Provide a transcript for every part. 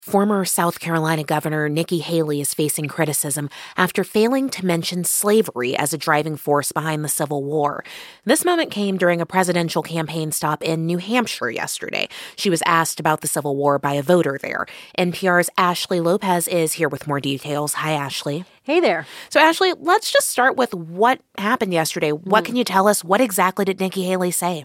Former South Carolina Governor Nikki Haley is facing criticism after failing to mention slavery as a driving force behind the Civil War. This moment came during a presidential campaign stop in New Hampshire yesterday. She was asked about the Civil War by a voter there. NPR's Ashley Lopez is here with more details. Hi, Ashley. Hey there. So, Ashley, let's just start with what happened yesterday. What can you tell us? What exactly did Nikki Haley say?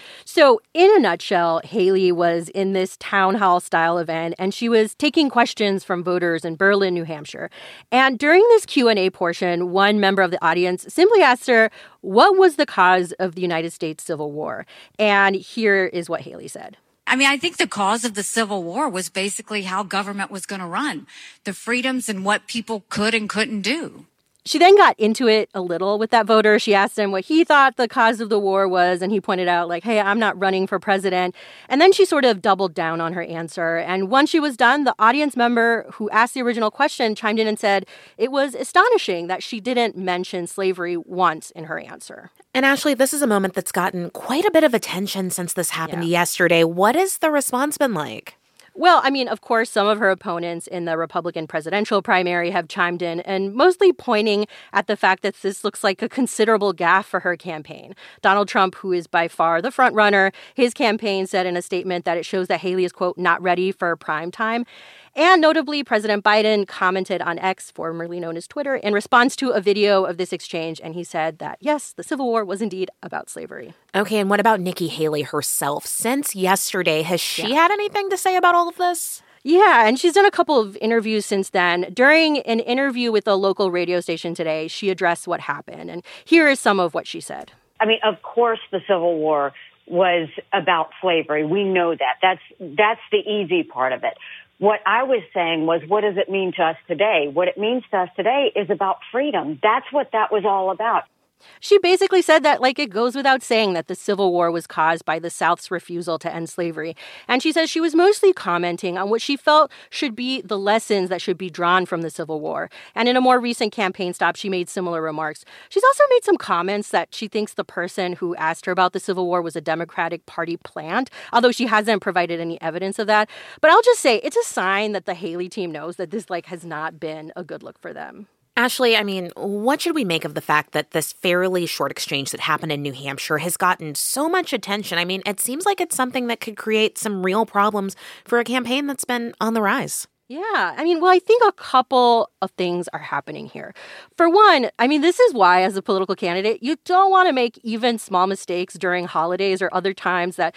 So, in a nutshell, Haley was in this town hall-style event, and she was taking questions from voters in Berlin, New Hampshire. And during this Q&A portion, one member of the audience simply asked her, what was the cause of the United States Civil War? And here is what Haley said. I think the cause of the Civil War was basically how government was going to run, the freedoms and what people could and couldn't do. She then got into it a little with that voter. She asked him what he thought the cause of the war was, and he pointed out, hey, I'm not running for president. And then she sort of doubled down on her answer. And once she was done, the audience member who asked the original question chimed in and said it was astonishing that she didn't mention slavery once in her answer. And Ashley, this is a moment that's gotten quite a bit of attention since this happened yesterday. What has the response been like? Well, of course, some of her opponents in the Republican presidential primary have chimed in and mostly pointing at the fact that this looks like a considerable gaffe for her campaign. Donald Trump, who is by far the front runner, his campaign said in a statement that it shows that Haley is, quote, not ready for prime time. And notably, President Biden commented on X, formerly known as Twitter, in response to a video of this exchange. And he said that, yes, the Civil War was indeed about slavery. Okay, and what about Nikki Haley herself? Since yesterday, has she had anything to say about all of this? Yeah, and she's done a couple of interviews since then. During an interview with a local radio station today, she addressed what happened. And here is some of what she said. Of course, the Civil War was about slavery. We know that. That's the easy part of it. What I was saying was, what does it mean to us today? What it means to us today is about freedom. That's what that was all about. She basically said that, it goes without saying that the Civil War was caused by the South's refusal to end slavery. And she says she was mostly commenting on what she felt should be the lessons that should be drawn from the Civil War. And in a more recent campaign stop, she made similar remarks. She's also made some comments that she thinks the person who asked her about the Civil War was a Democratic Party plant, although she hasn't provided any evidence of that. But I'll just say it's a sign that the Haley team knows that this, has not been a good look for them. Ashley, what should we make of the fact that this fairly short exchange that happened in New Hampshire has gotten so much attention? It seems like it's something that could create some real problems for a campaign that's been on the rise. Yeah, I think a couple of things are happening here. For one, this is why, as a political candidate, you don't want to make even small mistakes during holidays or other times that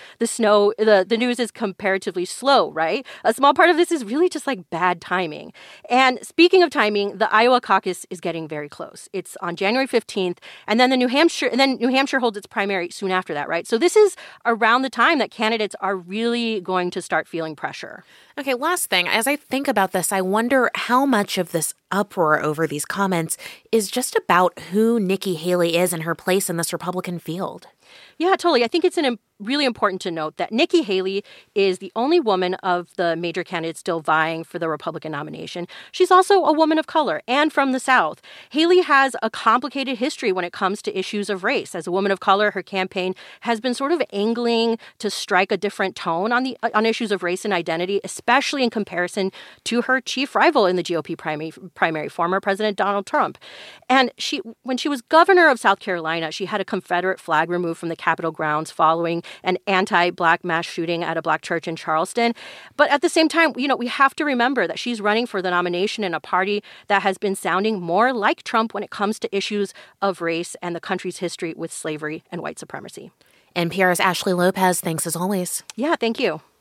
the news is comparatively slow, right? A small part of this is really just bad timing. And speaking of timing, the Iowa caucus is getting very close. It's on January 15th, and then New Hampshire holds its primary soon after that, right? So this is around the time that candidates are really going to start feeling pressure. Okay, last thing. As I think about this, I wonder how much of this uproar over these comments is just about who Nikki Haley is and her place in this Republican field. Yeah, totally. I think it's really important to note that Nikki Haley is the only woman of the major candidates still vying for the Republican nomination. She's also a woman of color and from the South. Haley has a complicated history when it comes to issues of race. As a woman of color, her campaign has been sort of angling to strike a different tone on issues of race and identity, especially in comparison to her chief rival in the GOP primary, former President Donald Trump. And when she was governor of South Carolina, she had a Confederate flag removed from the Capitol grounds following an anti-Black mass shooting at a Black church in Charleston. But at the same time, we have to remember that she's running for the nomination in a party that has been sounding more like Trump when it comes to issues of race and the country's history with slavery and white supremacy. NPR's Ashley Lopez, thanks as always. Yeah, thank you.